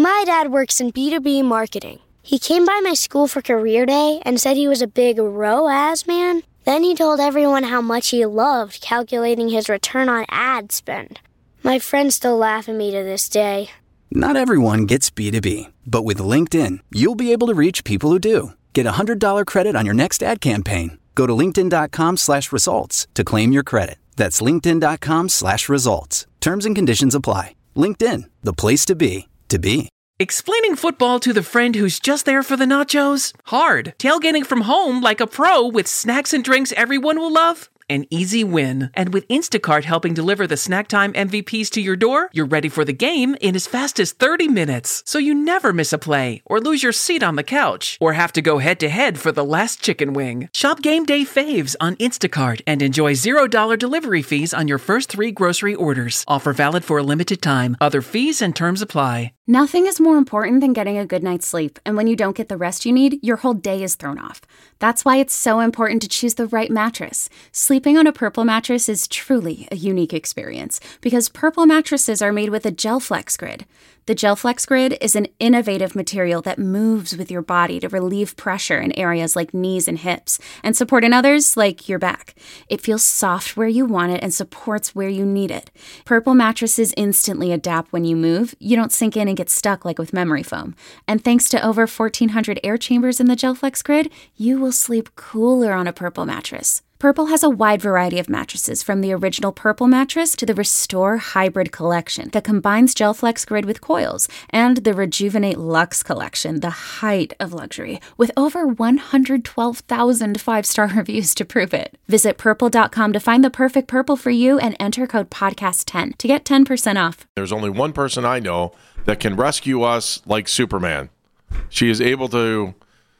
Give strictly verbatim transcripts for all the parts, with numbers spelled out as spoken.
My dad works in B two B marketing. He came by my school for career day and said he was a big R O A S man. Then he told everyone how much he loved calculating his return on ad spend. My friends still laugh at me to this day. Not everyone gets B two B, but with LinkedIn, you'll be able to reach people who do. Get a one hundred dollars credit on your next ad campaign. Go to linkedin.com slash results to claim your credit. That's linkedin.com slash results. Terms and conditions apply. LinkedIn, the place to be, to be. Explaining football to the friend who's just there for the nachos? Hard. Tailgating from home like a pro with snacks and drinks everyone will love? An easy win. And with Instacart helping deliver the snack time M V Ps to your door, you're ready for the game in as fast as thirty minutes. So you never miss a play, or lose your seat on the couch, or have to go head-to-head for the last chicken wing. Shop Game Day Faves on Instacart and enjoy zero dollars delivery fees on your first three grocery orders. Offer valid for a limited time. Other fees and terms apply. Nothing is more important than getting a good night's sleep, and when you don't get the rest you need, your whole day is thrown off. That's why it's so important to choose the right mattress. Sleeping on a Purple mattress is truly a unique experience because Purple mattresses are made with a GelFlex Grid. The GelFlex Grid is an innovative material that moves with your body to relieve pressure in areas like knees and hips and support in others like your back. It feels soft where you want it and supports where you need it. Purple mattresses instantly adapt when you move. You don't sink in and get stuck like with memory foam. And thanks to over fourteen hundred air chambers in the GelFlex Grid, you will sleep cooler on a Purple mattress. Purple has a wide variety of mattresses, from the original Purple mattress to the Restore Hybrid collection that combines GelFlex Grid with coils, and the Rejuvenate Luxe collection, the height of luxury, with over one hundred twelve thousand five-star reviews to prove it. Visit purple dot com to find the perfect Purple for you and enter code podcast ten to get ten percent off. There's only one person I know that can rescue us like Superman. She is able to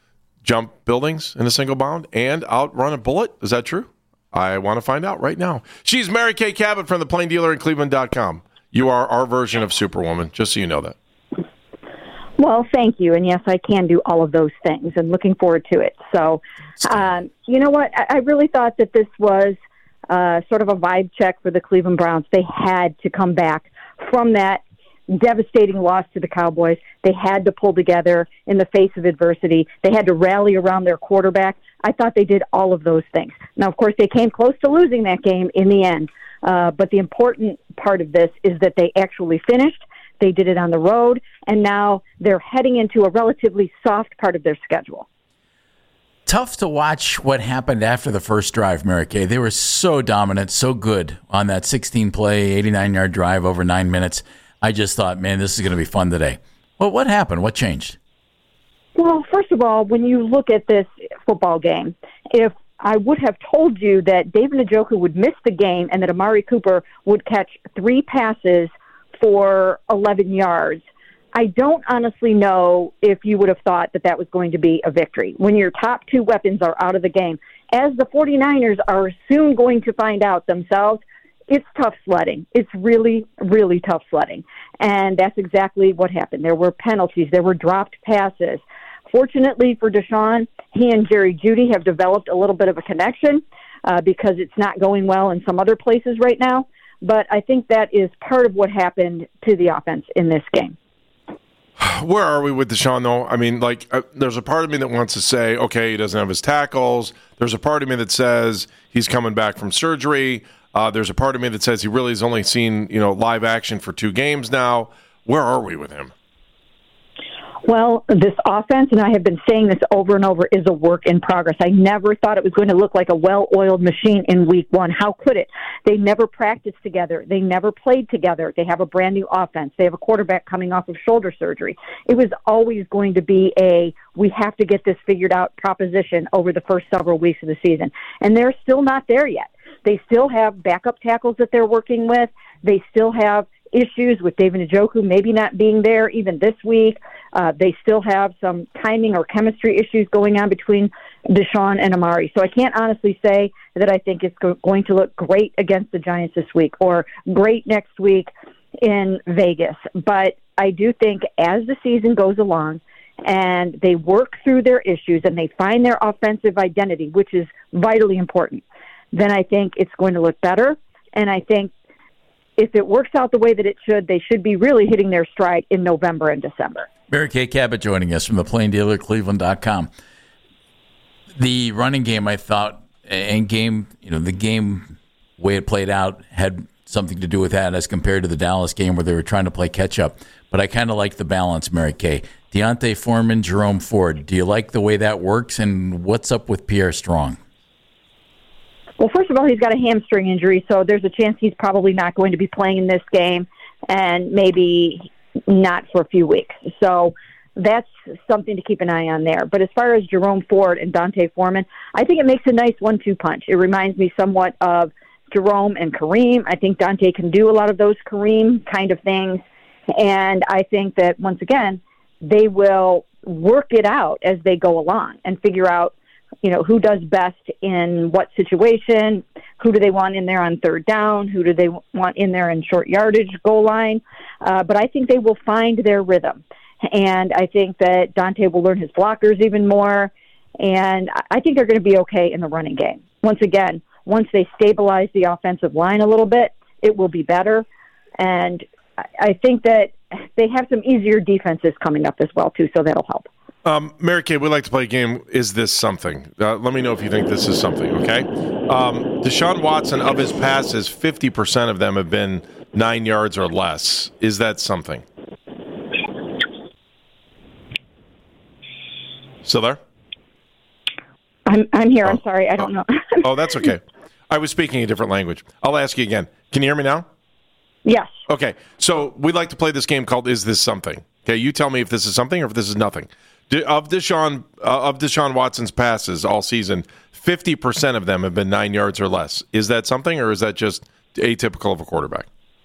jump buildings in a single bound and outrun a bullet. Is that true? I want to find out right now. She's Mary Kay Cabot from the Plain Dealer in Cleveland dot com. You are our version of Superwoman, just so you know that. Well, thank you. And yes, I can do all of those things and looking forward to it. So, um, you know what? I, I really thought that this was uh, sort of a vibe check for the Cleveland Browns. They had to come back from that devastating loss to the Cowboys. They had to pull together in the face of adversity. They had to rally around their quarterback. I thought they did all of those things. Now, of course, they came close to losing that game in the end. Uh, but the important part of this is that they actually finished. They did it on the road, and now they're heading into a relatively soft part of their schedule. Tough to watch what happened after the first drive, Mary Kay. They were so dominant, so good on that sixteen-play, eighty-nine-yard drive over nine minutes. I just thought, man, this is going to be fun today. Well, what happened? What changed? Well, first of all, when you look at this football game, if I would have told you that David Njoku would miss the game and that Amari Cooper would catch three passes for eleven yards, I don't honestly know if you would have thought that that was going to be a victory. When your top two weapons are out of the game, as the 49ers are soon going to find out themselves, it's tough sledding. It's really, really tough sledding. And that's exactly what happened. There were penalties. There were dropped passes. Fortunately for Deshaun, he and Jerry Jeudy have developed a little bit of a connection uh, because it's not going well in some other places right now. But I think that is part of what happened to the offense in this game. Where are we with Deshaun, though? I mean, like, uh, there's a part of me that wants to say, okay, he doesn't have his tackles. There's a part of me that says he's coming back from surgery. Uh, there's a part of me that says he really has only seen, you know, live action for two games now. Where are we with him? Well, this offense, and I have been saying this over and over, is a work in progress. I never thought it was going to look like a well-oiled machine in week one. How could it? They never practiced together. They never played together. They have a brand new offense. They have a quarterback coming off of shoulder surgery. It was always going to be a, we have to get this figured out proposition over the first several weeks of the season. And they're still not there yet. They still have backup tackles that they're working with. They still have issues with David Njoku maybe not being there even this week. Uh, they still have some timing or chemistry issues going on between Deshaun and Amari. So I can't honestly say that I think it's go- going to look great against the Giants this week or great next week in Vegas. But I do think as the season goes along and they work through their issues and they find their offensive identity, which is vitally important, then I think it's going to look better. And I think if it works out the way that it should, they should be really hitting their stride in November and December. Mary Kay Cabot joining us from the Plain Dealer Cleveland dot com. The running game, I thought, and game, you know, the game way it played out had something to do with that as compared to the Dallas game where they were trying to play catch up. But I kind of like the balance, Mary Kay. D'Onta Foreman, Jerome Ford. Do you like the way that works? And what's up with Pierre Strong? Well, first of all, he's got a hamstring injury, so there's a chance he's probably not going to be playing in this game, and maybe not for a few weeks. So that's something to keep an eye on there. But as far as Jerome Ford and D'Onta Foreman, I think it makes a nice one two punch. It reminds me somewhat of Jerome and Kareem. I think D'Onta can do a lot of those Kareem kind of things. And I think that, once again, they will work it out as they go along and figure out, you know, who does best in what situation, who do they want in there on third down, who do they want in there in short yardage goal line. Uh, but I think they will find their rhythm. And I think that D'Onta will learn his blockers even more. And I think they're going to be okay in the running game. Once again, once they stabilize the offensive line a little bit, it will be better. And I think that they have some easier defenses coming up as well, too, so that'll help. Um, Mary Kay, we'd like to play a game, Is This Something? Uh, let me know if you think this is something, okay? Um, Deshaun Watson, of his passes, fifty percent of them have been nine yards or less. Is that something? Still there? I'm I'm here. Oh. I'm sorry. I don't oh. know. Oh, that's okay. I was speaking a different language. I'll ask you again. Can you hear me now? Yes. Okay. So we'd like to play this game called Is This Something? Okay, you tell me if this is something or if this is nothing. De- of Deshaun uh, of Deshaun Watson's passes all season, fifty percent of them have been nine yards or less. Is that something, or is that just atypical of a quarterback?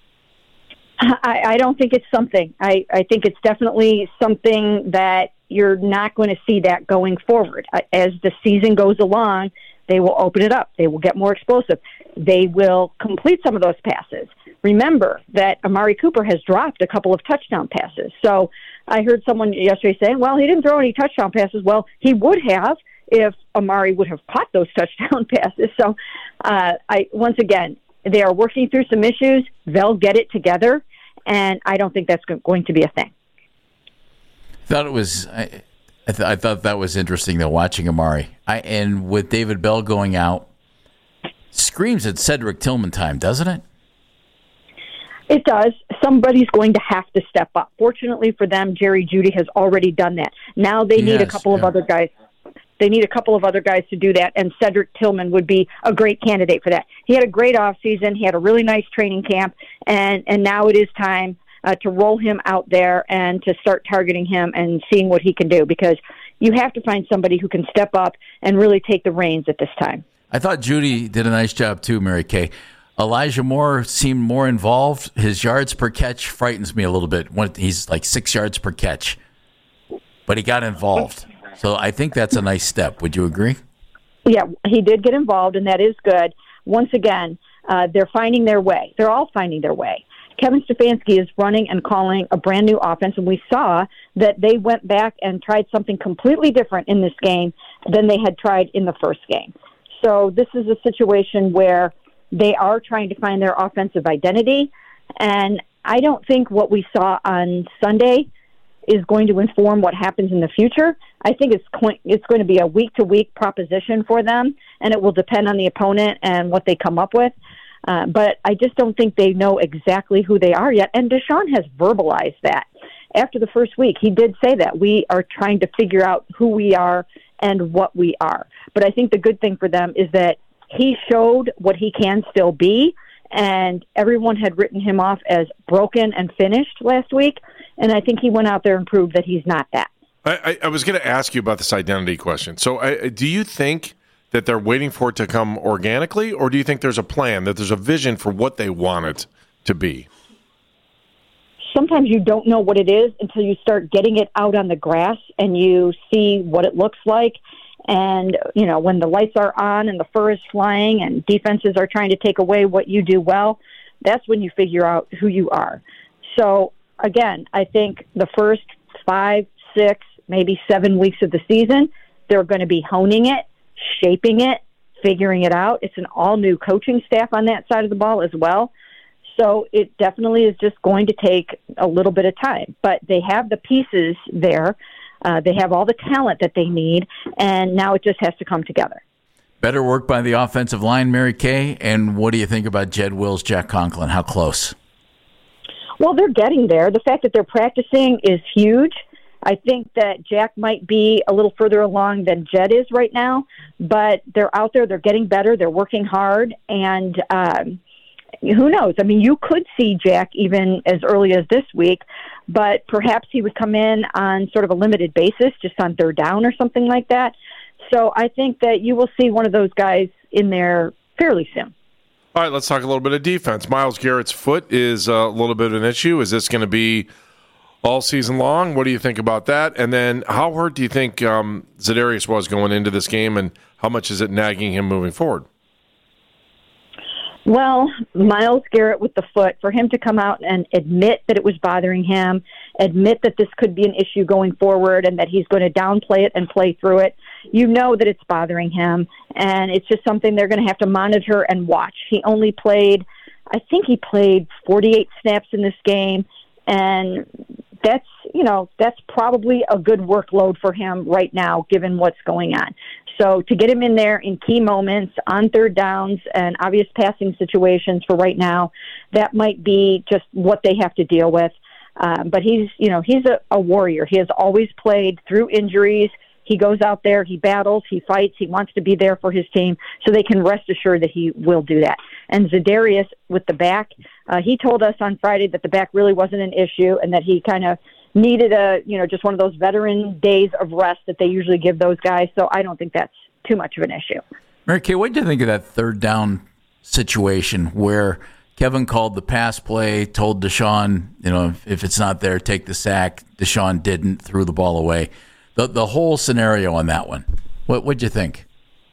I, I don't think it's something. I, I think it's definitely something that you're not going to see that going forward. As the season goes along, they will open it up. They will get more explosive. They will complete some of those passes. Remember that Amari Cooper has dropped a couple of touchdown passes. So I heard someone yesterday saying, well, he didn't throw any touchdown passes. Well, he would have if Amari would have caught those touchdown passes. So uh, I once again, they are working through some issues. They'll get it together, and I don't think that's going to be a thing. Thought it was. I, I, th- I thought that was interesting though. Watching Amari, I, and with David Bell going out, screams at Cedric Tillman time, doesn't it? It does. Somebody's going to have to step up. Fortunately for them, Jerry Jeudy has already done that. Now they need yes, a couple yeah. of other guys. They need a couple of other guys to do that, and Cedric Tillman would be a great candidate for that. He had a great offseason. He had a really nice training camp, and, and now it is time uh, to roll him out there and to start targeting him and seeing what he can do, because you have to find somebody who can step up and really take the reins at this time. I thought Jeudy did a nice job too, Mary Kay. Elijah Moore seemed more involved. His yards per catch frightens me a little bit. He's like six yards per catch, but he got involved. So I think that's a nice step. Would you agree? Yeah, he did get involved, and that is good. Once again, uh, they're finding their way. They're all finding their way. Kevin Stefanski is running and calling a brand new offense, and we saw that they went back and tried something completely different in this game than they had tried in the first game. So this is a situation where they are trying to find their offensive identity, and I don't think what we saw on Sunday is going to inform what happens in the future. I think it's going, it's going to be a week-to-week proposition for them, and it will depend on the opponent and what they come up with. Uh, but I just don't think they know exactly who they are yet, and Deshaun has verbalized that. After the first week, he did say that. We are trying to figure out who we are and what we are. But I think the good thing for them is that he showed what he can still be, and everyone had written him off as broken and finished last week, and I think he went out there and proved that he's not that. I, I was going to ask you about this identity question. So I, do you think that they're waiting for it to come organically, or do you think there's a plan, that there's a vision for what they want it to be? Sometimes you don't know what it is until you start getting it out on the grass and you see what it looks like. And, you know, when the lights are on and the fur is flying and defenses are trying to take away what you do well, that's when you figure out who you are. So, again, I think the first five, six, maybe seven weeks of the season, they're going to be honing it, shaping it, figuring it out. It's an all-new coaching staff on that side of the ball as well. So it definitely is just going to take a little bit of time. But they have the pieces there. Uh, they have all the talent that they need, and now it just has to come together. Better work by the offensive line, Mary Kay. And what do you think about Jed Wills, Jack Conklin? How close? Well, they're getting there. The fact that they're practicing is huge. I think that Jack might be a little further along than Jed is right now, but they're out there. They're getting better. They're working hard, and um, who knows? I mean, you could see Jack even as early as this week, but perhaps he would come in on sort of a limited basis, just on third down or something like that. So I think that you will see one of those guys in there fairly soon. All right, let's talk a little bit of defense. Myles Garrett's foot is a little bit of an issue. Is this going to be all season long? What do you think about that? And then how hurt do you think um, Za'Darius was going into this game, and how much is it nagging him moving forward? Well, Myles Garrett with the foot, for him to come out and admit that it was bothering him, admit that this could be an issue going forward and that he's going to downplay it and play through it, you know that it's bothering him, and it's just something they're going to have to monitor and watch. He only played, I think he played forty-eight snaps in this game, and that's, you know, that's probably a good workload for him right now, given what's going on. So to get him in there in key moments, on third downs, and obvious passing situations for right now, that might be just what they have to deal with. Um, but he's, you know, he's a, a warrior. He has always played through injuries. He goes out there, he battles, he fights, he wants to be there for his team, so they can rest assured that he will do that. And Za'Darius with the back, uh, he told us on Friday that the back really wasn't an issue and that he kind of needed a, you know, just one of those veteran days of rest that they usually give those guys, so I don't think that's too much of an issue. Mary Kay, what did you think of that third down situation where Kevin called the pass play, told Deshaun, you know, if, if it's not there, take the sack. Deshaun didn't, threw the ball away. The the whole scenario on that one, what what'd you think?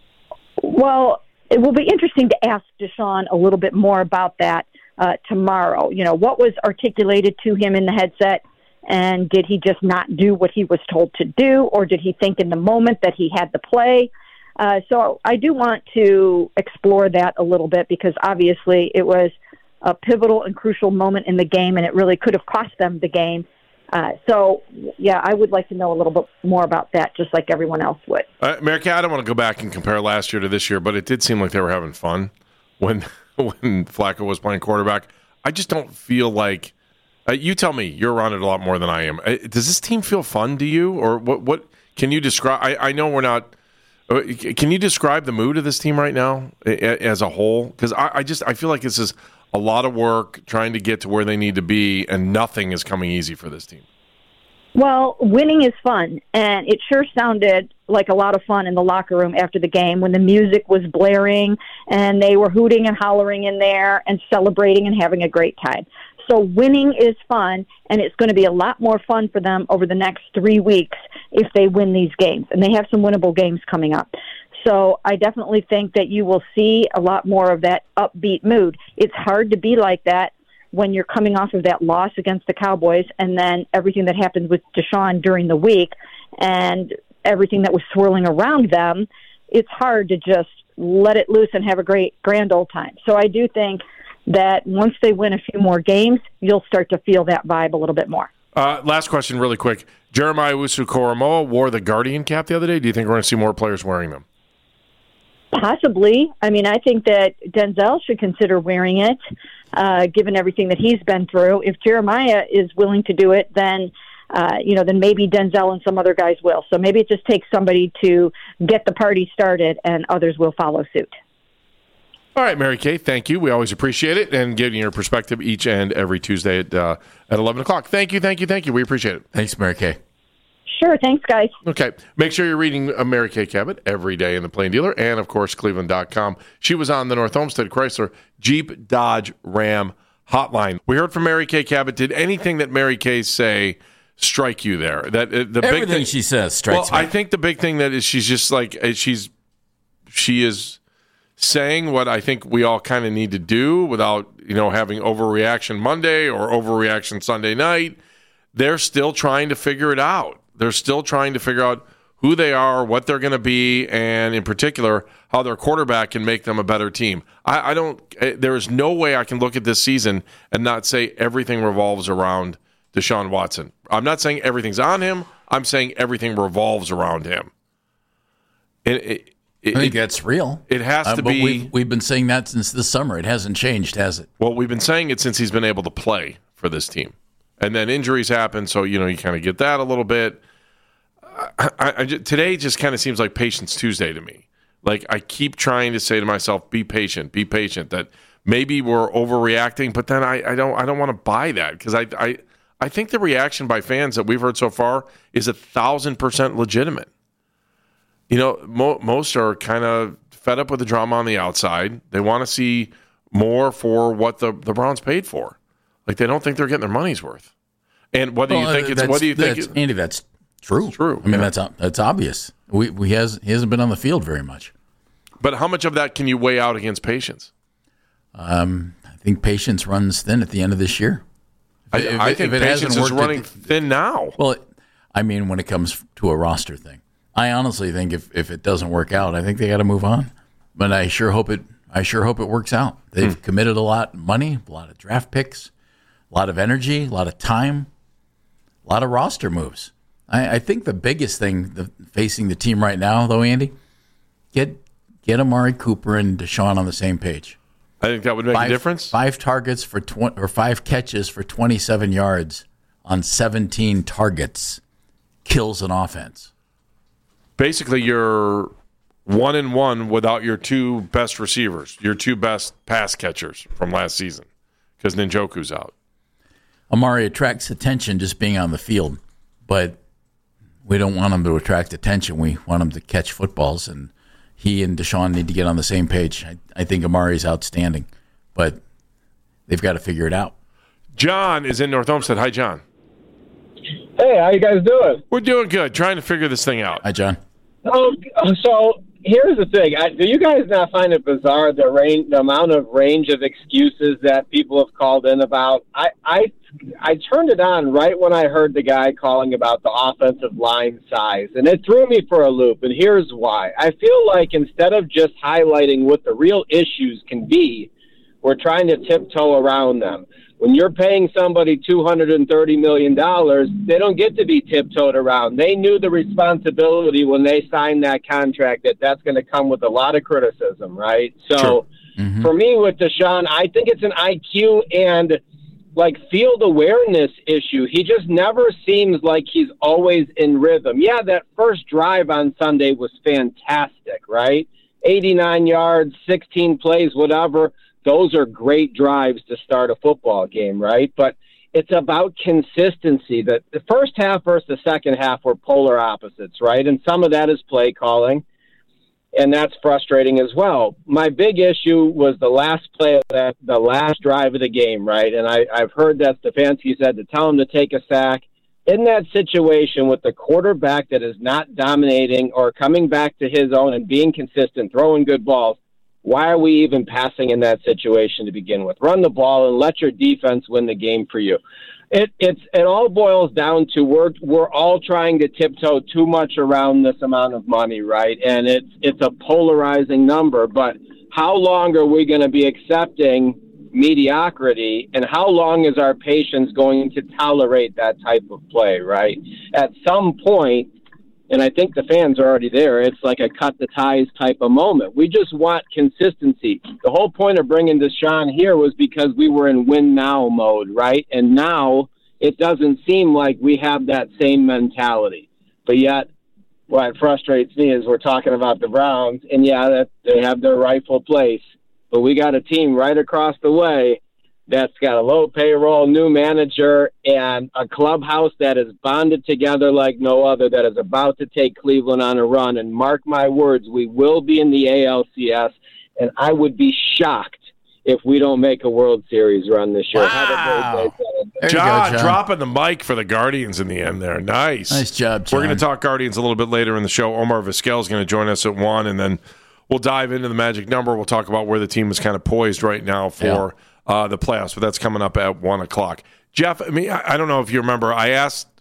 Well, it will be interesting to ask Deshaun a little bit more about that uh, tomorrow. You know, what was articulated to him in the headset, and did he just not do what he was told to do, or did he think in the moment that he had the play? Uh, so I do want to explore that a little bit, because obviously it was a pivotal and crucial moment in the game, and it really could have cost them the game. Uh, so, yeah, I would like to know a little bit more about that, just like everyone else would. Uh, Mary Kay, I don't want to go back and compare last year to this year, but it did seem like they were having fun when when Flacco was playing quarterback. I just don't feel like uh, – you tell me. You're around it a lot more than I am. Uh, does this team feel fun to you? Or what? What can you describe – I, I know we're not uh, – can you describe the mood of this team right now as a whole? Because I, I just – I feel like this is – a lot of work trying to get to where they need to be, and nothing is coming easy for this team. Well, winning is fun, and it sure sounded like a lot of fun in the locker room after the game when the music was blaring and they were hooting and hollering in there and celebrating and having a great time. So winning is fun, and it's going to be a lot more fun for them over the next three weeks if they win these games, and they have some winnable games coming up. So I definitely think that you will see a lot more of that upbeat mood. It's hard to be like that when you're coming off of that loss against the Cowboys, and then everything that happened with Deshaun during the week and everything that was swirling around them. It's hard to just let it loose and have a great grand old time. So I do think that once they win a few more games, you'll start to feel that vibe a little bit more. Uh, last question really quick. Jeremiah Owusu-Koramoah wore the Guardian cap the other day. Do you think we're going to see more players wearing them? Possibly. I mean, I think that Denzel should consider wearing it, uh, given everything that he's been through. If Jeremiah is willing to do it, then, uh, you know, then maybe Denzel and some other guys will. So maybe it just takes somebody to get the party started, and others will follow suit. All right, Mary Kay, thank you. We always appreciate it, and giving your perspective each and every Tuesday at uh, at eleven o'clock. Thank you, thank you, thank you. We appreciate it. Thanks, Mary Kay. Sure, thanks, guys. Okay. Make sure you're reading Mary Kay Cabot every day in the Plain Dealer and, of course, Cleveland dot com. She was on the North Olmsted Chrysler Jeep Dodge Ram hotline. We heard from Mary Kay Cabot. Did anything that Mary Kay say strike you there? That uh, the Everything big thing, she says strikes well, me. I think the big thing that is she's just like she's she is saying what I think we all kind of need to do without, you know, having overreaction Monday or overreaction Sunday night. They're still trying to figure it out. They're still trying to figure out who they are, what they're going to be, and in particular, how their quarterback can make them a better team. I, I don't. There is no way I can look at this season and not say everything revolves around Deshaun Watson. I'm not saying everything's on him. I'm saying everything revolves around him. It, it, it, I think it, that's real. It has to uh, but be. We've, we've been saying that since this summer. It hasn't changed, has it? Well, we've been saying it since he's been able to play for this team. And then injuries happen, so you know you kind of get that a little bit. I, I, I just, today just kind of seems like Patience Tuesday to me. Like I keep trying to say to myself, "Be patient, be patient." That maybe we're overreacting, but then I, I don't, I don't want to buy that because I, I, I think the reaction by fans that we've heard so far is a thousand percent legitimate. You know, mo- most are kind of fed up with the drama on the outside. They want to see more for what the, the Browns paid for. Like they don't think they're getting their money's worth. And whether well, you think it's, that's, what do you think, that's, it, Andy? That's true. It's true. I mean, yeah. that's that's obvious. We we has he hasn't been on the field very much. But how much of that can you weigh out against patience? Um, I think patience runs thin at the end of this year. I, If, I if think it patience hasn't is worked running at, thin now. well, I mean, when it comes to a roster thing, I honestly think if, if it doesn't work out, I think they got to move on. But I sure hope it. I sure hope it works out. They've hmm. committed a lot of money, a lot of draft picks, a lot of energy, a lot of time, a lot of roster moves. I, I think the biggest thing the, facing the team right now, though, Andy, get get Amari Cooper and Deshaun on the same page. I think that would make five, a difference. Five targets for tw- or five catches for twenty-seven yards on seventeen targets kills an offense. Basically, you're one and one without your two best receivers, your two best pass catchers from last season, because Njoku's out. Amari attracts attention just being on the field, but we don't want him to attract attention. We want him to catch footballs, and he and Deshaun need to get on the same page. I, I think Amari's outstanding, but they've got to figure it out. John is in North Olmsted. Hi, John. Hey, how you guys doing? We're doing good, trying to figure this thing out. Hi, John. Oh, so here's the thing. I, do you guys not find it bizarre the range, the amount of range of excuses that people have called in about? I, I, I turned it on right when I heard the guy calling about the offensive line size, and it threw me for a loop. And here's why. I feel like instead of just highlighting what the real issues can be, we're trying to tiptoe around them. When you're paying somebody two hundred thirty million dollars, they don't get to be tiptoed around. They knew the responsibility when they signed that contract that that's going to come with a lot of criticism, right? So sure. mm-hmm. for me with Deshaun, I think it's an I Q and like field awareness issue. He just never seems like he's always in rhythm. Yeah, that first drive on Sunday was fantastic, right? eighty-nine yards, sixteen plays, whatever. Those are great drives to start a football game, right? But it's about consistency. That the first half versus the second half were polar opposites, right? And some of that is play calling, and that's frustrating as well. My big issue was the last play of that, the last drive of the game, right? And I, I've heard that Stefanski said to tell him to take a sack. In that situation with the quarterback that is not dominating or coming back to his own and being consistent, throwing good balls, why are we even passing in that situation to begin with? Run the ball and let your defense win the game for you. It it's it all boils down to we're we're all trying to tiptoe too much around this amount of money, right? And it's it's a polarizing number. But how long are we going to be accepting mediocrity, and how long is our patience going to tolerate that type of play, right? At some point, and I think the fans are already there, it's like a cut the ties type of moment. We just want consistency. The whole point of bringing Deshaun here was because we were in win now mode, right? And now it doesn't seem like we have that same mentality. But yet, what frustrates me is we're talking about the Browns, and yeah, that they have their rightful place. But we got a team right across the way that's got a low payroll, new manager, and a clubhouse that is bonded together like no other, that is about to take Cleveland on a run. And mark my words, we will be in the A L C S, and I would be shocked if we don't make a World Series run this year. Wow. Have a great day. John, go, John, dropping the mic for the Guardians in the end there. Nice. Nice job, John. We're going to talk Guardians a little bit later in the show. Omar Vizquel is going to join us at one, and then we'll dive into the magic number. We'll talk about where the team is kind of poised right now for yeah. uh, the playoffs, but that's coming up at one o'clock. Jeff, I mean, I, I don't know if you remember, I asked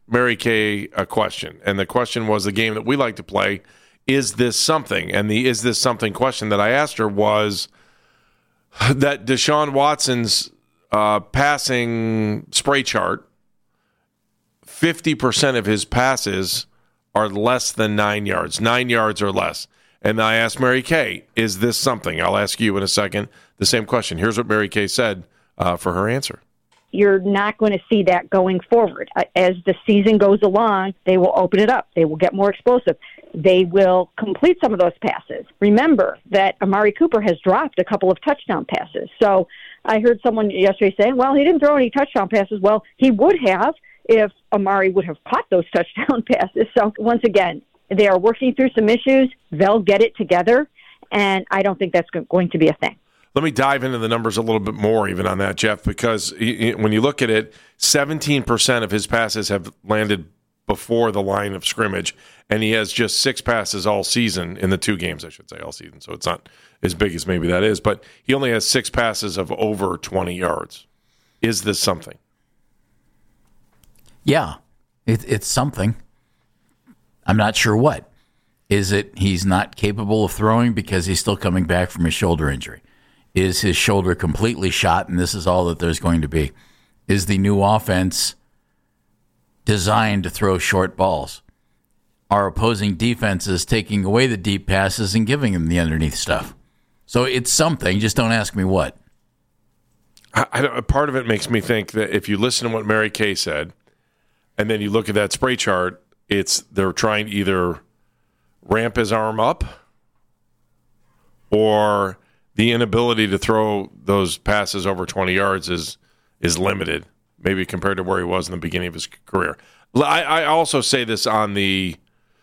Mary Kay a question, and the question was the game that we like to play, is this something? And the is this something question that I asked her was that Deshaun Watson's uh, passing spray chart, fifty percent of his passes are less than nine yards, nine yards or less. And I asked Mary Kay, is this something? I'll ask you in a second the same question. Here's what Mary Kay said uh, for her answer. You're not going to see that going forward. As the season goes along, they will open it up. They will get more explosive. They will complete some of those passes. Remember that Amari Cooper has dropped a couple of touchdown passes. So I heard someone yesterday saying, well, he didn't throw any touchdown passes. Well, he would have if Amari would have caught those touchdown passes. So once again, they are working through some issues. They'll get it together, and I don't think that's going to be a thing. Let me dive into the numbers a little bit more even on that, Jeff, because when you look at it, seventeen percent of his passes have landed before the line of scrimmage, and he has just six passes all season in the two games, I should say, all season. So it's not as big as maybe that is, but he only has six passes of over twenty yards. Is this something? Yeah, it, it's something. I'm not sure what. Is it he's not capable of throwing because he's still coming back from his shoulder injury? Is his shoulder completely shot and this is all that there's going to be? Is the new offense designed to throw short balls? Are opposing defenses taking away the deep passes and giving them the underneath stuff? So it's something. Just don't ask me what. I, I, part of it makes me think that if you listen to what Mary Kay said, and then you look at that spray chart, it's they're trying to either ramp his arm up or the inability to throw those passes over twenty yards is is limited, maybe compared to where he was in the beginning of his career. I, I also say this on the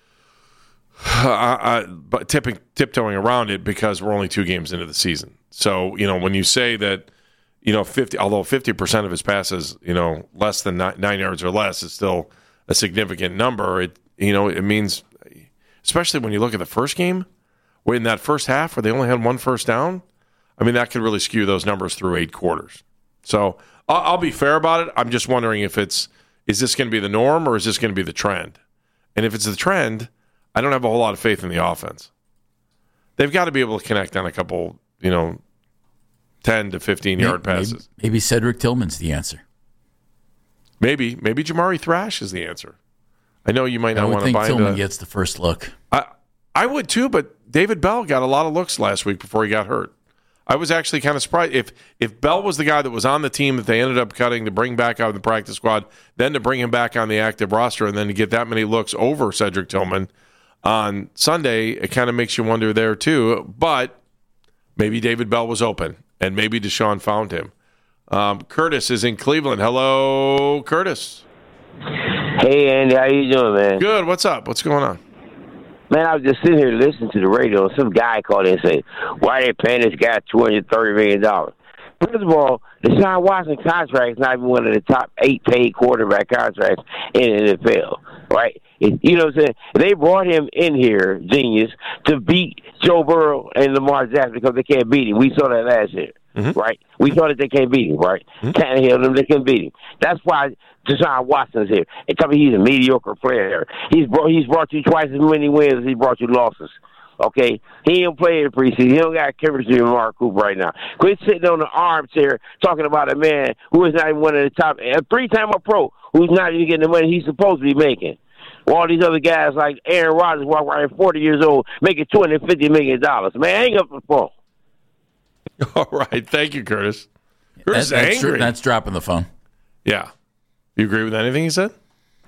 uh, uh, but tipping, tiptoeing around it because we're only two games into the season. So, you know, when you say that, you know, fifty, although fifty percent of his passes, you know, less than nine, nine yards or less is still a significant number. It, you know, it means, especially when you look at the first game, in that first half where they only had one first down, I mean, that could really skew those numbers through eight quarters. So I'll, I'll be fair about it. I'm just wondering if it's, is this going to be the norm or is this going to be the trend? And if it's the trend, I don't have a whole lot of faith in the offense. They've got to be able to connect on a couple, you know, ten to fifteen-yard passes. Maybe, maybe Cedric Tillman's the answer. Maybe. Maybe Jamari Thrash is the answer. I know you might not want to buy into that. I would think Tillman gets the first look. I, I would too, but David Bell got a lot of looks last week before he got hurt. I was actually kind of surprised. If if Bell was the guy that was on the team that they ended up cutting to bring back out of the practice squad, then to bring him back on the active roster and then to get that many looks over Cedric Tillman on Sunday, it kind of makes you wonder there too. But maybe David Bell was open, and maybe Deshaun found him. Um, Curtis is in Cleveland. Hello, Curtis. Hey, Andy. How you doing, man? Good. What's up? What's going on? Man, I was just sitting here listening to the radio, and some guy called in and said, why are they paying this guy two hundred thirty million dollars? First of all, the Deshaun Watson contract is not even one of the top eight paid quarterback contracts in the N F L, right? It, you know what I'm saying? They brought him in here, genius, to beat Joe Burrow and Lamar Jackson because they can't beat him. We saw that last year, mm-hmm. right? We saw that they can't beat him, right? Mm-hmm. Tannehill, them, they can't beat him. That's why Deshaun Watson's here. And tell me he's a mediocre player. He's brought, he's brought you twice as many wins as he brought you losses. Okay? He don't play in the preseason. He don't got chemistry with Mark Cooper right now. Quit sitting on the armchair talking about a man who is not even one of the top, a three-time a pro who's not even getting the money he's supposed to be making. All these other guys like Aaron Rodgers walk around forty years old making two hundred fifty million dollars. Man, hang up the phone. All right. Thank you, Curtis. Curtis that, that's, angry. True. That's dropping the phone. Yeah. You agree with anything he said?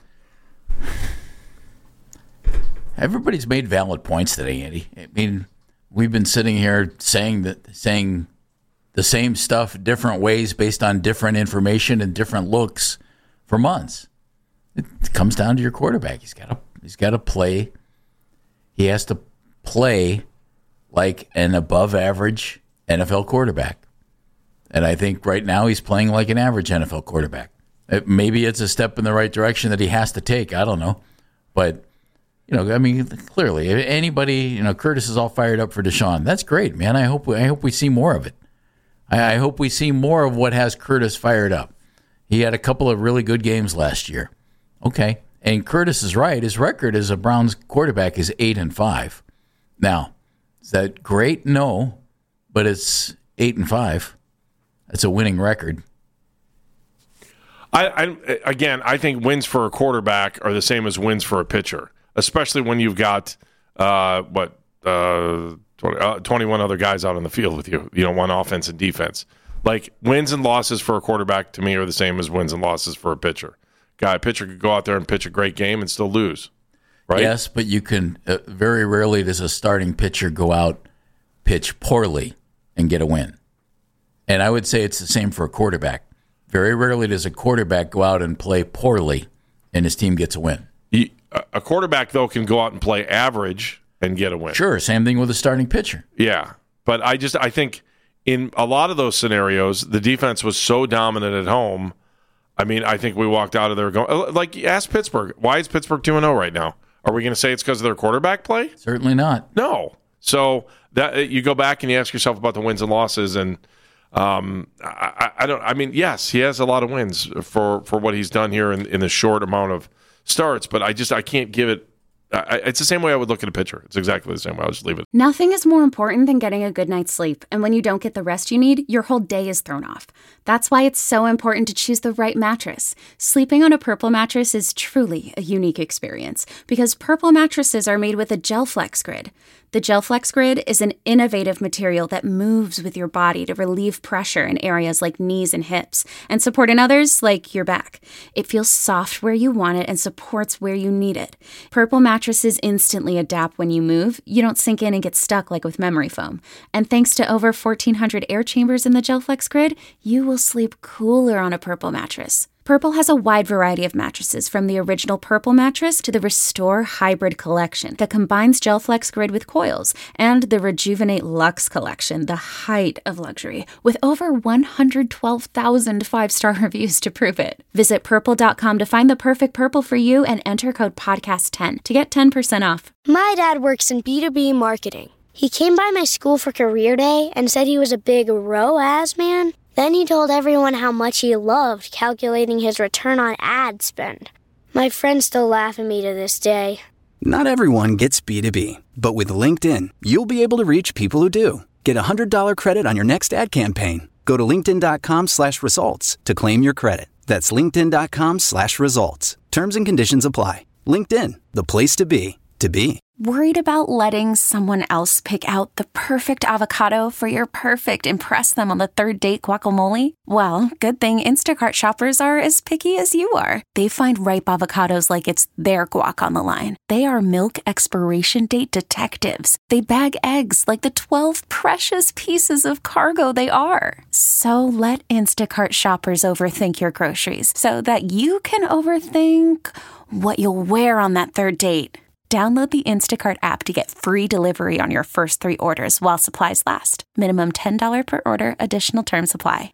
Everybody's made valid points today, Andy. I mean, we've been sitting here saying that, saying the same stuff different ways based on different information and different looks for months. It comes down to your quarterback. He's got to he's got to play. He has to play like an above average N F L quarterback. And I think right now he's playing like an average N F L quarterback. It, maybe it's a step in the right direction that he has to take. I don't know. But, you know, I mean, clearly, if anybody, you know, Curtis is all fired up for Deshaun. That's great, man. I hope we, I hope we see more of it. I, I hope we see more of what has Curtis fired up. He had a couple of really good games last year. Okay. And Curtis is right. His record as a Browns quarterback is eight and five. Now, is that great? No, but it's eight and five. That's a winning record. I, I again, I think wins for a quarterback are the same as wins for a pitcher, especially when you've got uh, what uh, twenty, uh, twenty-one other guys out on the field with you. You know, one offense and defense. Like wins and losses for a quarterback to me are the same as wins and losses for a pitcher. Guy, a pitcher could go out there and pitch a great game and still lose, right? Yes, but you can. Uh, very rarely does a starting pitcher go out, pitch poorly, and get a win. And I would say it's the same for a quarterback. Very rarely does a quarterback go out and play poorly, and his team gets a win. He, a quarterback, though, can go out and play average and get a win. Sure, same thing with a starting pitcher. Yeah, but I just I think in a lot of those scenarios, the defense was so dominant at home. I mean, I think we walked out of there going, like, ask Pittsburgh. Why is Pittsburgh two and oh right now? Are we going to say it's because of their quarterback play? Certainly not. No. So that you go back and you ask yourself about the wins and losses, and um, I, I don't. I mean, yes, he has a lot of wins for, for what he's done here in, in the short amount of starts, but I just I can't give it. I, it's the same way I would look at a pitcher. It's exactly the same way. I'll just leave it. Nothing is more important than getting a good night's sleep. And when you don't get the rest you need, your whole day is thrown off. That's why it's so important to choose the right mattress. Sleeping on a Purple mattress is truly a unique experience because Purple mattresses are made with a GelFlex Grid. The GelFlex Grid is an innovative material that moves with your body to relieve pressure in areas like knees and hips and support in others like your back. It feels soft where you want it and supports where you need it. Purple mattresses instantly adapt when you move. You don't sink in and get stuck like with memory foam. And thanks to over fourteen hundred air chambers in the GelFlex Grid, you will sleep cooler on a Purple mattress. Purple has a wide variety of mattresses, from the original Purple mattress to the Restore Hybrid collection that combines GelFlex Grid with coils, and the Rejuvenate Luxe collection, the height of luxury, with over one hundred twelve thousand five-star reviews to prove it. Visit purple dot com to find the perfect Purple for you and enter code podcast ten to get ten percent off. My dad works in B two B marketing. He came by my school for career day and said he was a big R O A S man. Then he told everyone how much he loved calculating his return on ad spend. My friends still laugh at me to this day. Not everyone gets B two B, but with LinkedIn, you'll be able to reach people who do. Get a one hundred dollars credit on your next ad campaign. Go to linkedin dot com slash results to claim your credit. That's linkedin dot com slash results. Terms and conditions apply. LinkedIn, the place to be, to be. Worried about letting someone else pick out the perfect avocado for your perfect impress them on the third date guacamole? Well, good thing Instacart shoppers are as picky as you are. They find ripe avocados like it's their guac on the line. They are milk expiration date detectives. They bag eggs like the twelve precious pieces of cargo they are. So let Instacart shoppers overthink your groceries so that you can overthink what you'll wear on that third date. Download the Instacart app to get free delivery on your first three orders while supplies last. Minimum ten dollars per order. Additional terms apply.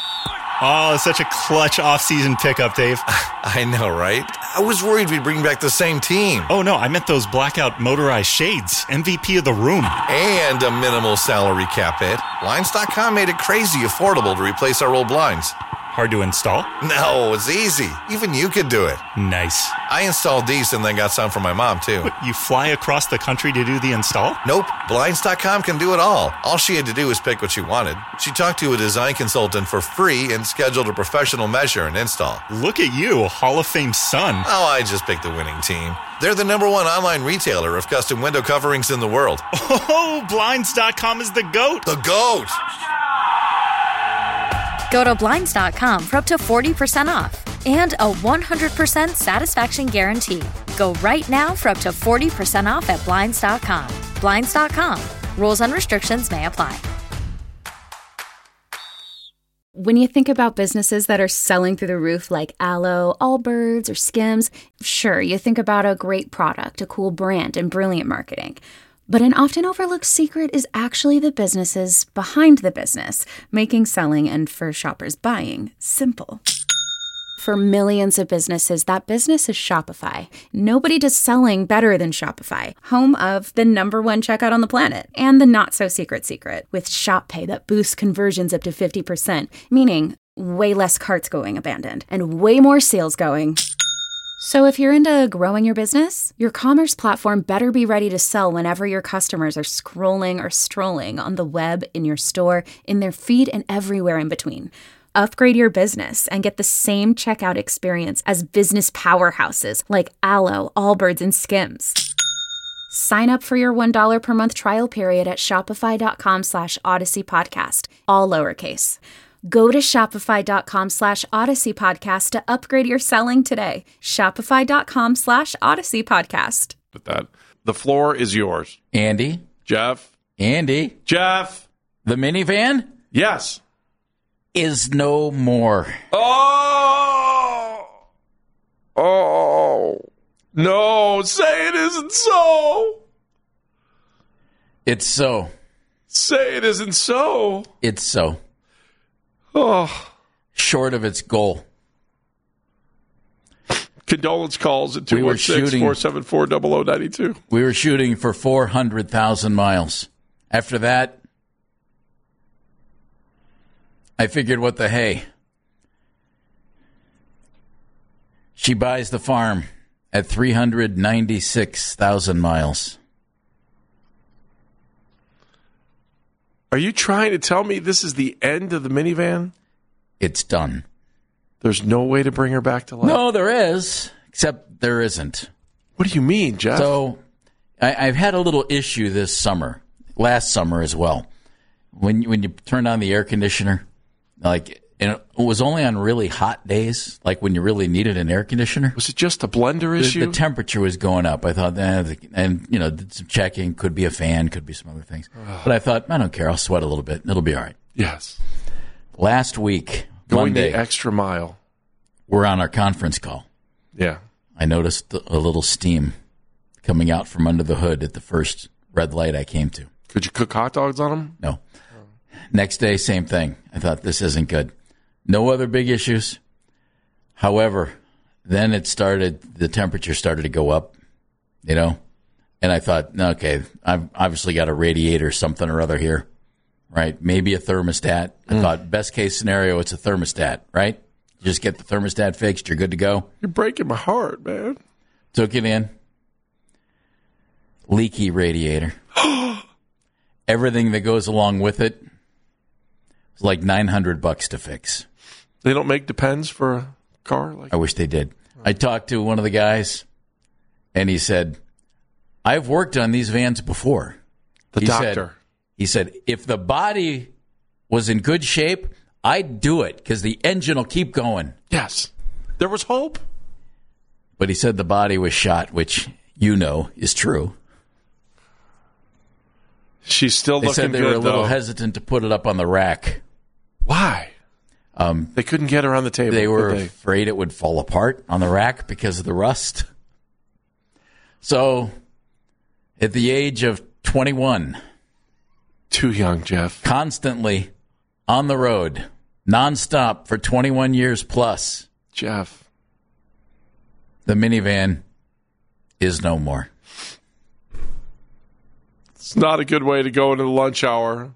Oh, such a clutch off-season pickup, Dave. I know, right? I was worried we'd bring back the same team. Oh, no, I meant those blackout motorized shades. M V P of the room. And a minimal salary cap hit. Blinds dot com made it crazy affordable to replace our old blinds. Hard to install? No, it's easy. Even you could do it. Nice. I installed these and then got some for my mom, too. But you fly across the country to do the install? Nope. Blinds dot com can do it all. All she had to do was pick what she wanted. She talked to a design consultant for free and scheduled a professional measure and install. Look at you, Hall of Fame son. Oh, I just picked the winning team. They're the number one online retailer of custom window coverings in the world. Oh, Blinds dot com is the GOAT. The GOAT. Go to Blinds dot com for up to forty percent off and a one hundred percent satisfaction guarantee. Go right now for up to forty percent off at Blinds dot com. Blinds dot com. Rules and restrictions may apply. When you think about businesses that are selling through the roof like Aloe, Allbirds, or Skims, sure, you think about a great product, a cool brand, and brilliant marketing. But an often overlooked secret is actually the businesses behind the business, making selling and, for shoppers, buying simple. For millions of businesses, that business is Shopify. Nobody does selling better than Shopify, home of the number one checkout on the planet, and the not-so-secret secret, with Shop Pay that boosts conversions up to fifty percent, meaning way less carts going abandoned, and way more sales going So if you're into growing your business, your commerce platform better be ready to sell whenever your customers are scrolling or strolling on the web, in your store, in their feed, and everywhere in between. Upgrade your business and get the same checkout experience as business powerhouses like Allo, Allbirds, and Skims. Sign up for your one dollar per month trial period at shopify.com slash Odyssey Podcast, all lowercase. Go to shopify.com slash Odyssey Podcast to upgrade your selling today. Shopify.com slash Odyssey Podcast. With that, the floor is yours. Andy. Jeff. Andy. Jeff. The minivan? Yes. Is no more. Oh! Oh! No, say it isn't so. It's so. Say it isn't so. It's so. Oh. Short of its goal. Condolence calls at two one six, four seven four, zero zero nine two. We were shooting for four hundred thousand miles. After that, I figured, what the hey? She buys the farm at three hundred ninety-six thousand miles. Are you trying to tell me this is the end of the minivan? It's done. There's no way to bring her back to life? No, there is, except there isn't. What do you mean, Jeff? So I, I've had a little issue this summer, last summer as well. When, when you turned on the air conditioner, like, and it was only on really hot days, like when you really needed an air conditioner. Was it just a blender issue? The, the temperature was going up. I thought, eh, and, you know, did some checking. Could be a fan, could be some other things. But I thought, I don't care. I'll sweat a little bit. It'll be all right. Yes. Last week, Going Monday, the extra mile. We're on our conference call. Yeah. I noticed a little steam coming out from under the hood at the first red light I came to. Could you cook hot dogs on them? No. Next day, same thing. I thought, this isn't good. No other big issues. However, then it started, the temperature started to go up, you know, and I thought, okay, I've obviously got a radiator, something or other here, right? Maybe a thermostat. I mm. thought, best case scenario, it's a thermostat, right? You just get the thermostat fixed, you're good to go. You're breaking my heart, man. Took it in. Leaky radiator. Everything that goes along with it. It's like nine hundred bucks to fix. They don't make Depends for a car? Like I wish they did. I talked to one of the guys, and he said, I've worked on these vans before. The he doctor. Said, he said, if the body was in good shape, I'd do it because the engine will keep going. Yes. There was hope. But he said the body was shot, which you know is true. She's still they looking good, They said they were a little though. hesitant to put it up on the rack. Why? Um, they couldn't get her on the table. They were they? afraid it would fall apart on the rack because of the rust. So, at the age of twenty-one. Too young, Jeff. Constantly on the road, nonstop for twenty-one years plus. Jeff. The minivan is no more. It's not a good way to go into the lunch hour.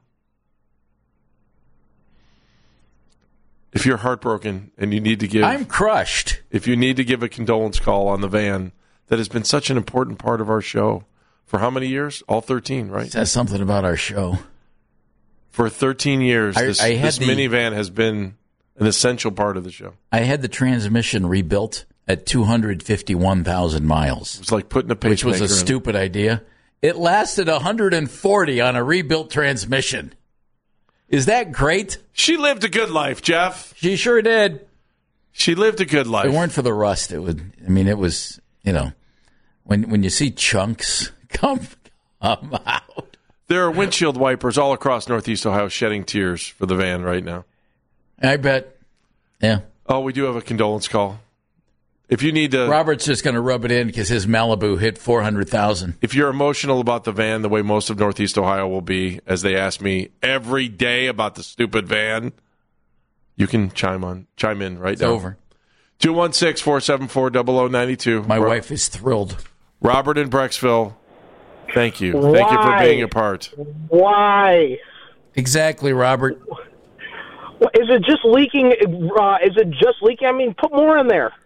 If you're heartbroken and you need to give... I'm crushed. If you need to give a condolence call on the van that has been such an important part of our show for how many years? All thirteen, right? It says something about our show. For thirteen years, I, this, I this the, minivan has been an essential part of the show. I had the transmission rebuilt at two hundred fifty-one thousand miles. It was like putting a pacemaker Which was a in. stupid idea. It lasted one hundred forty on a rebuilt transmission. Is that great? She lived a good life, Jeff. She sure did. She lived a good life. If it weren't for the rust, it would. I mean, it was, you know, when when you see chunks come, come out. There are windshield wipers all across Northeast Ohio shedding tears for the van right now. I bet. Yeah. Oh, we do have a condolence call. If you need to... Robert's just going to rub it in because his Malibu hit four hundred thousand. If you're emotional about the van the way most of Northeast Ohio will be, as they ask me every day about the stupid van, you can chime on, chime in right it's now. It's over. two one six, four seven four, zero zero nine two. My Ro- wife is thrilled. Robert in Brecksville, thank you. Why? Thank you for being a part. Why? Exactly, Robert. Is it just leaking? Uh, is it just leaking? I mean, put more in there.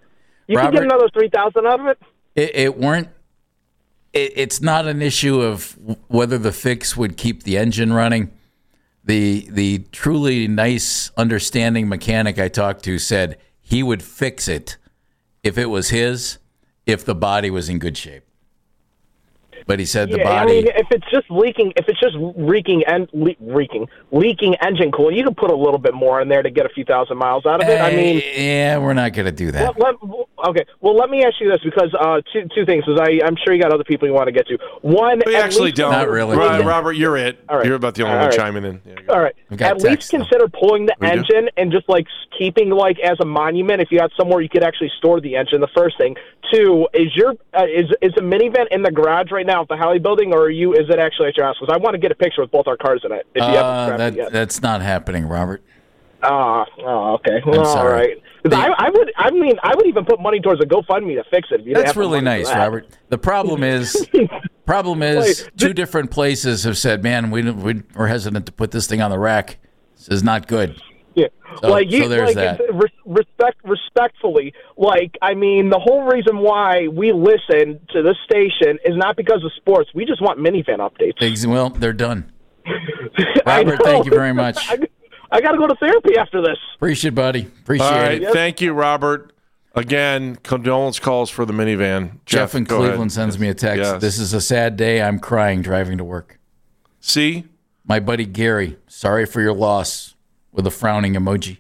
You Robert, can get another three thousand out of it. It, it weren't. It, it's not an issue of whether the fix would keep the engine running. The the truly nice, understanding mechanic I talked to said he would fix it if it was his, if the body was in good shape. But he said yeah, the body. I mean, if it's just leaking, if it's just reeking and le- reeking, leaking engine coolant, you can put a little bit more in there to get a few thousand miles out of it. I mean, yeah, we're not going to do that. Let, let, okay, well, let me ask you this because uh, two two things. Because I I'm sure you got other people you want to get to. One, we actually don't. Not really. Robert, Robert, you're it. All right. You're about the only All one right. chiming in. Yeah, All right. At least text, consider pulling the We do? engine and just like keeping like as a monument. If you had somewhere you could actually store the engine. The first thing. Two, is your uh, is is a minivan in the garage right now at the Halley Building, or are you? Is it actually at your house? Because I want to get a picture with both our cars in it. If you Uh, haven't grabbed that, it yet. that's not happening, Robert. Ah, oh, okay. Well, I'm all sorry. right. 'Cause The- I, I would. I mean, I would even put money towards a GoFundMe to fix it. If you didn't That's have the really money for nice, that. Robert. The problem is, problem is, Wait, two different places have said, "Man, we, we we're hesitant to put this thing on the rack. This is not good." Yeah, So- like you, so there's like that. it's- res- respect, respectfully. Like I mean, the whole reason why we listen to this station is not because of sports. We just want minivan updates. Ex- Well, they're done. I Robert, know. thank you very much. I, I got to go to therapy after this. Appreciate it, buddy. Appreciate All right, it. thank you, Robert. Again, condolence calls for the minivan. Jeff, in go Cleveland ahead. sends me a text. Yes. This is a sad day. I'm crying driving to work. See? My buddy Gary, sorry for your loss, with a frowning emoji.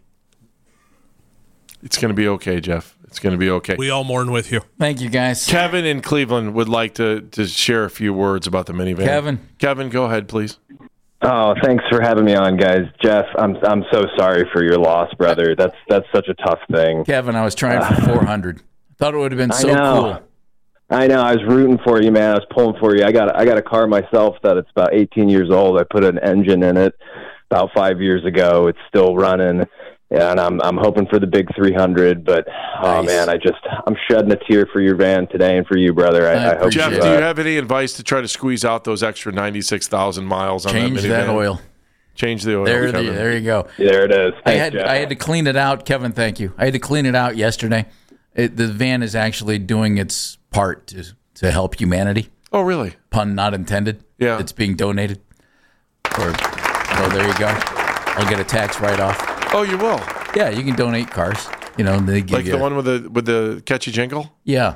It's going to be okay, Jeff. It's going to be okay. We all mourn with you. Thank you, guys. Kevin in Cleveland would like to, to share a few words about the minivan. Kevin. Kevin, go ahead, please. Oh, thanks for having me on, guys. Jeff, I'm I'm so sorry for your loss, brother. That's that's such a tough thing. Kevin, I was trying for four hundred. Thought it would have been so I know. cool. I know. I was rooting for you, man. I was pulling for you. I got I got a car myself that it's about eighteen years old. I put an engine in it about five years ago. It's still running, and I'm I'm hoping for the big three hundred. But oh Nice. man, I just I'm shedding a tear for your van today and for you, brother. I, I I, hope appreciate Jeff, you, do uh, you have any advice to try to squeeze out those extra ninety-six thousand miles on Change that minivan? that oil. Change the oil, There, the, Kevin. there you go. There it is. I Thanks, had Jeff. I had to clean it out, Kevin. Thank you. I had to clean it out yesterday. It, the van is actually doing its part to to help humanity. Oh, really? Pun not intended. Yeah. It's being donated. Or, so there you go. I'll get a tax write off. Oh, you will? Yeah, you can donate cars. You know, they give Like you the one with the with the catchy jingle? Yeah.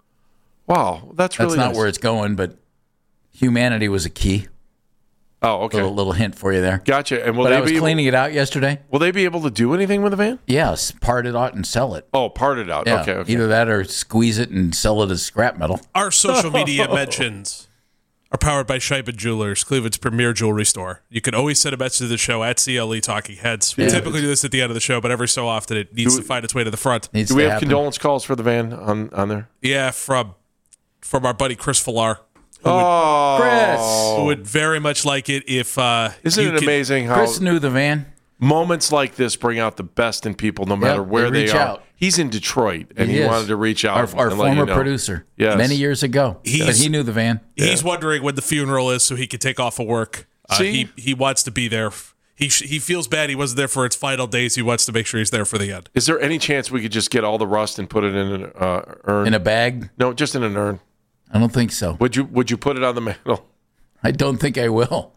Wow, that's really That's not nice. where it's going, but humanity was a key. Oh, okay. Little, little hint for you there. Gotcha. And will But they I was be able- cleaning it out yesterday. Will they be able to do anything with the van? Yes, part it out and sell it. Oh, part it out. Yeah, Okay, okay. either that or squeeze it and sell it as scrap metal. Our social media mentions are powered by Scheiben Jewelers, Cleveland's premier jewelry store. You can always send a message to the show at C L E Talking Heads. We Yeah. typically do this at the end of the show, but every so often it needs Do to find its way to the front. Needs Do we to have happen. condolence calls for the van on, on there? Yeah, from from our buddy Chris Villar. Who Oh, Chris. would, who would very much like it if uh, Isn't you it could- amazing how Chris knew the van. moments like this bring out the best in people, no matter Yep, where they they, reach are? out. He's in Detroit, and he, is. wanted to reach out. Our, our and let you former know. producer, Yes. many years ago. He's- But he knew the van. He's wondering when the funeral is so he can take off of work. Uh, See? he he wants to be there. He sh- he feels bad he wasn't there for its final days. He wants to make sure he's there for the end. Is there any chance we could just get all the rust and put it in an uh, urn? In a bag? no, just in an urn. I don't think so. Would you Would you put it on the mantle? I don't think I will.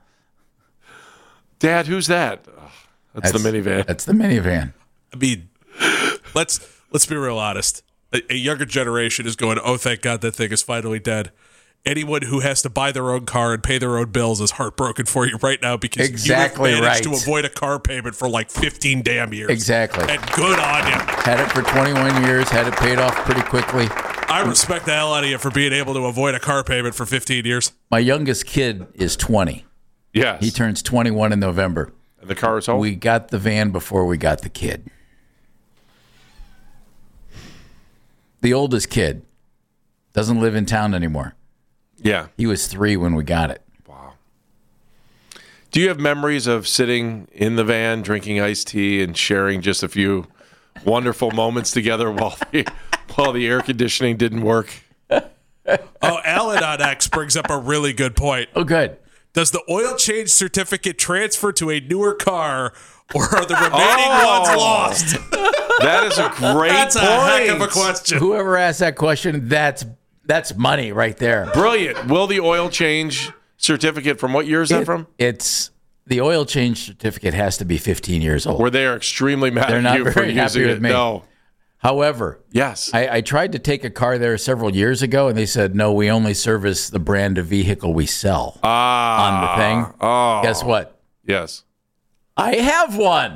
Dad, who's that? Oh, that's, the minivan. That's the minivan. I mean, let's let's be real honest. A, a younger generation is going, "Oh, thank God that thing is finally dead." Anyone who has to buy their own car and pay their own bills is heartbroken for you right now because Exactly you have managed right. to avoid a car payment for like fifteen damn years. Exactly. And good on you. Had it for twenty-one years, had it paid off pretty quickly. I respect the hell out of you for being able to avoid a car payment for fifteen years. My youngest kid is twenty. Yes. He turns twenty-one in November. And the car is home? We got the van before we got the kid. The oldest kid doesn't live in town anymore. Yeah. He was three when we got it. Do you have memories of sitting in the van, drinking iced tea, and sharing just a few wonderful moments together while the, while the air conditioning didn't work? Oh, Alan on X brings up a really good point. Oh, good. Does the oil change certificate transfer to a newer car, or are the remaining Oh. ones lost? That is a great That's point. a heck of a question. Whoever asked that question, that's that's money right there. Brilliant. Will the oil change certificate from what year is that It- from? It's the oil change certificate has to be fifteen years old. Where they are extremely mad They're at not you for very happy using with it. me. No. However, yes, I, I tried to take a car there several years ago, and they said no, we only service the brand of vehicle we sell ah, on the thing. Oh. Guess what? Yes. I have one.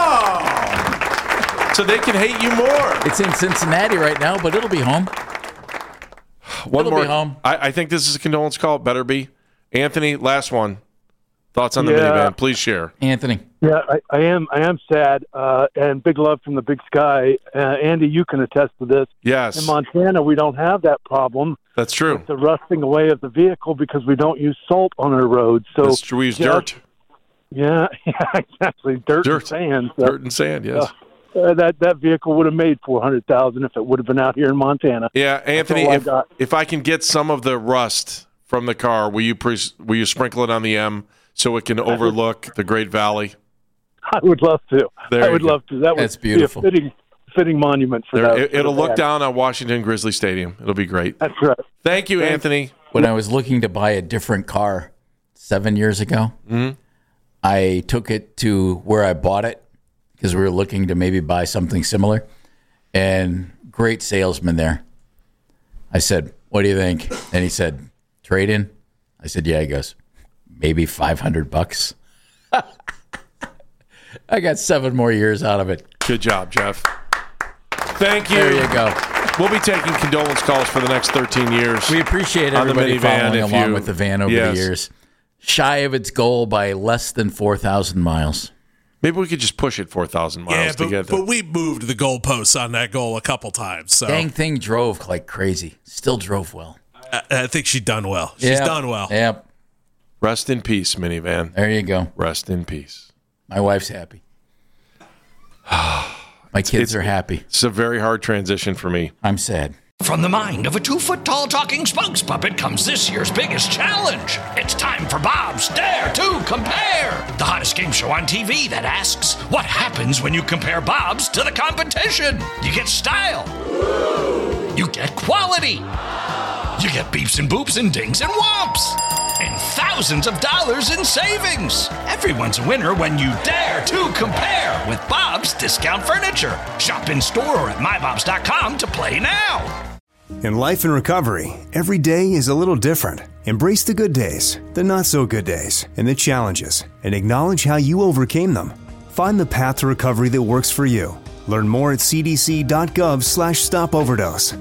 Oh, so they can hate you more. It's in Cincinnati right now, but it'll be home. One it'll more. be home. I, I think this is a condolence call. It better be. Anthony, last one. Thoughts on the Yeah. minivan? Please share. Anthony. Yeah, I, I am. I am sad, uh, and big love from the Big Sky. Uh, Andy, you can attest to this. Yes. In Montana, we don't have that problem. That's true. With the rusting away of the vehicle because we don't use salt on our roads. So That's true. We use yeah, dirt. Yeah, yeah, exactly. Dirt, Dirt. and sand. So, Dirt and sand, yes. Uh, uh, that that vehicle would have made four hundred thousand if it would have been out here in Montana. Yeah, Anthony, all I if, got. if I can get some of the rust from the car, will you pre- will you sprinkle it on the M so it can overlook the Great Valley? I would love to. There I you would go. love to. That would That's beautiful. be a fitting, fitting monument for There, that. it, it'll for look that. down on Washington Grizzly Stadium. It'll be great. That's right. Thank you, Thanks. Anthony. When I was looking to buy a different car seven years ago, Mhm. I took it to where I bought it because we were looking to maybe buy something similar. And great salesman there. I said, "What do you think?" And he said, "Trade in." I said, "Yeah." He goes, "Maybe five hundred bucks." I got seven more years out of it. Good job, Jeff. Thank you. There you go. We'll be taking condolence calls for the next thirteen years. We appreciate on the everybody minivan, following if along you- with the van over Yes. the years. Shy of its goal by less than four thousand miles. Maybe we could just push it four thousand miles Yeah, to but, get there. but we moved the goalposts on that goal a couple times. So Dang thing drove like crazy. Still drove well. I, I think she's done well. She's Yep. done well. Yep. Rest in peace, minivan. There you go. Rest in peace. My wife's happy. My kids are happy. It's a very hard transition for me. I'm sad. From the mind of a two-foot-tall talking spokes puppet comes this year's biggest challenge. It's time for Bob's Dare to Compare, the hottest game show on T V that asks, what happens when you compare Bob's to the competition? You get style. You get quality. You get beeps and boops and dings and whomps. And thousands of dollars in savings. Everyone's a winner when you dare to compare with Bob's Discount Furniture. Shop in store or at my bobs dot com to play now. In life and recovery, every day is a little different. Embrace the good days, the not so good days, and the challenges, and acknowledge how you overcame them. Find the path to recovery that works for you. Learn more at c d c dot gov slash stop overdose.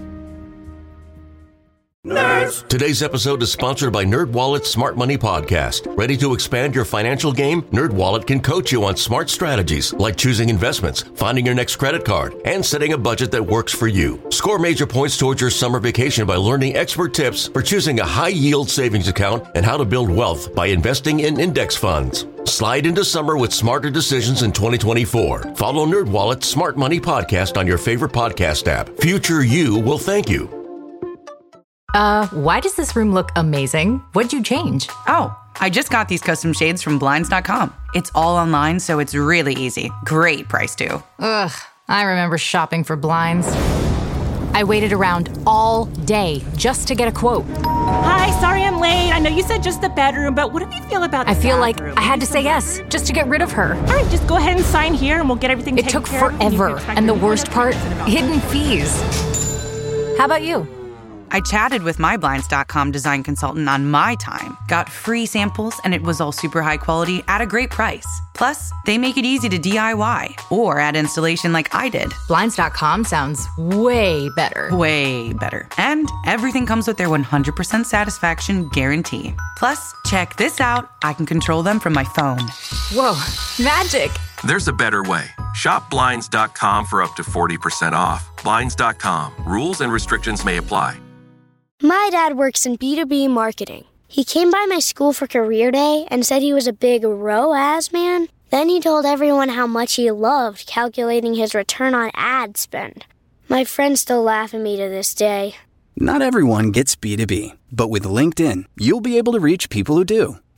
Nerds. Today's episode is sponsored by NerdWallet's Smart Money Podcast. Ready to expand your financial game? NerdWallet can coach you on smart strategies like choosing investments, finding your next credit card, and setting a budget that works for you. Score major points towards your summer vacation by learning expert tips for choosing a high-yield savings account and how to build wealth by investing in index funds. Slide into summer with smarter decisions in twenty twenty-four. Follow NerdWallet's Smart Money Podcast on your favorite podcast app. Future you will thank you. Uh, why does this room look amazing? What'd you change? Oh, I just got these custom shades from Blinds dot com. It's all online, so it's really easy. Great price, too. Ugh, I remember shopping for blinds. I waited around all day just to get a quote. Hi, sorry I'm late. I know you said just the bedroom, but what do you feel about the I feel bathroom? like I had to say yes just to get rid of her. All right, just go ahead and sign here and we'll get everything It taken took care of. You can forever, expect and the your worst part, hidden fees. How about you? I chatted with my Blinds dot com design consultant on my time, got free samples, and it was all super high quality at a great price. Plus, they make it easy to D I Y or add installation like I did. Blinds dot com sounds way better. Way better. And everything comes with their one hundred percent satisfaction guarantee. Plus, check this out. I can control them from my phone. Whoa, magic. There's a better way. Shop Blinds dot com for up to forty percent off. Blinds dot com. Rules and restrictions may apply. My dad works in B two B marketing. He came by my school for career day and said he was a big R O A S man. Then he told everyone how much he loved calculating his return on ad spend. My friends still laugh at me to this day. Not everyone gets B two B, but with LinkedIn, you'll be able to reach people who do.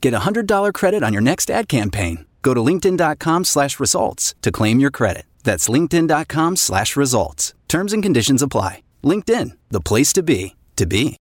Get a one hundred dollars credit on your next ad campaign. Go to linkedin.com slash results to claim your credit. That's linkedin.com slash results. Terms and conditions apply. LinkedIn, the place to be, to be.